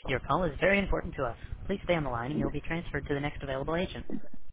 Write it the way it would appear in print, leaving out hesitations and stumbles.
Your call is very important to us. Please stay on the line and you'll be transferred to the next available agent.